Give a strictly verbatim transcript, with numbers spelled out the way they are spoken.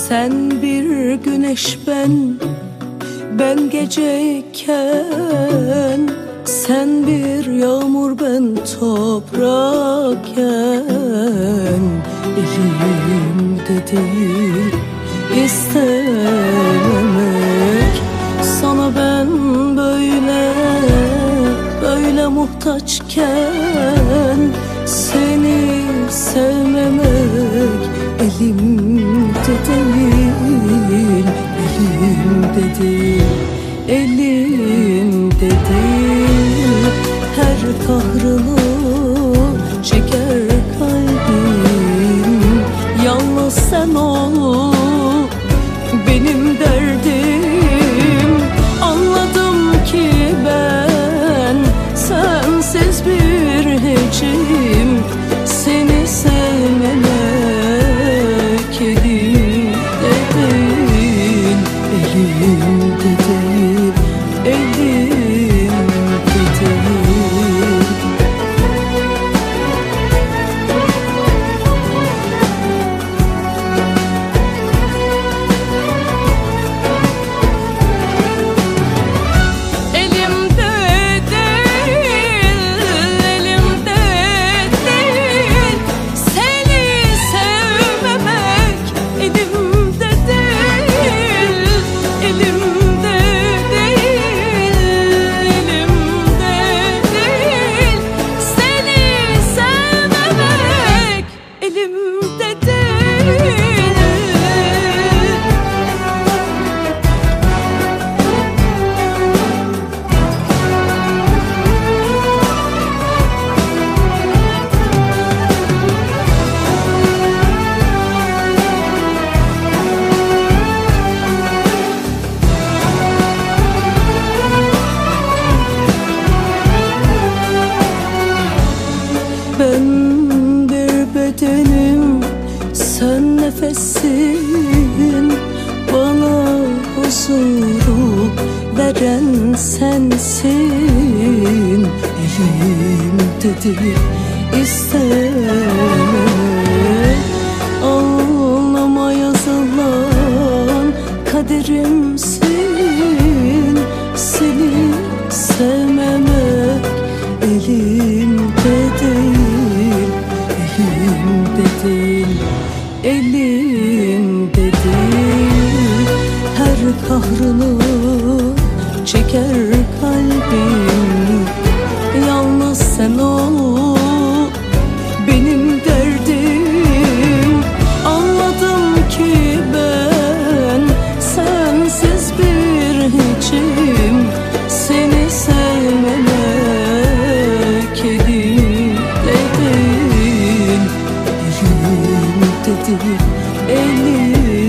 Sen bir güneş, ben ben geceyken, sen bir yağmur, ben toprakken, elimde değil istememek. Sana ben böyle böyle muhtaçken, seni sevmemek elimde değil, elimde değil, elimde değil. Her kahrını çeker kalbim, yalnız sen ol benim derdim. Anladım ki ben sensiz bir hiçim, seni sevmemek elimde değil, elimde değil, elimde değil. Ben bir bedenim, sen nefesin, bana huzuru veren sensin. Elimde değil istememek, alnıma yazılan kaderimsin. Seni sevmemek elimde değil, elimde değil, elimde değil. Her kahrını çeker kalbim, yalnız sen ol benim derdim. Anladım ki ben sensiz bir hiçim, seni sevmemek elimde değil, elimde değil, elimde.